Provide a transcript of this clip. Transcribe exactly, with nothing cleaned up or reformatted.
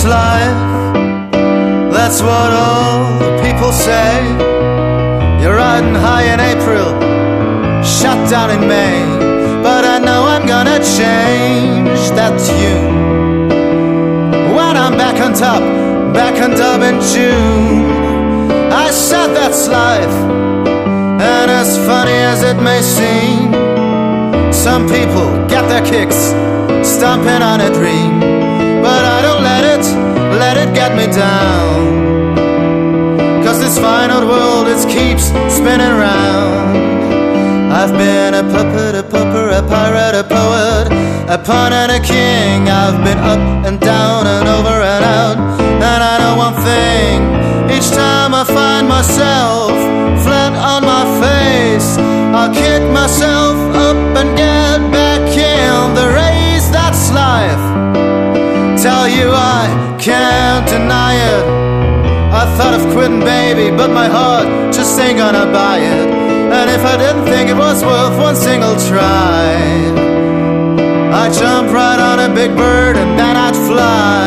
life, that's what all the people say. You're riding high in April, shut down in May, but I know I'm gonna change that tune when I'm back on top, back on top in June. I said that's life, and as funny as it may seem, some people get their kicks stomping on a dream, but I don't let it, let it get me down. Cause this fine old world, it keeps spinning round. I've been a puppet, a pauper, a pirate, a poet, a pawn and a king. I've been up and down and over and out, and I know one thing, each time I find myself flat on my face, I'll kick myself up and get back in the race. That's life, tell you I can't deny it. I thought of quitting, baby, but my heart just ain't gonna buy it. And if I didn't think it was worth one single try, I'd jump right on a big bird and then I'd fly.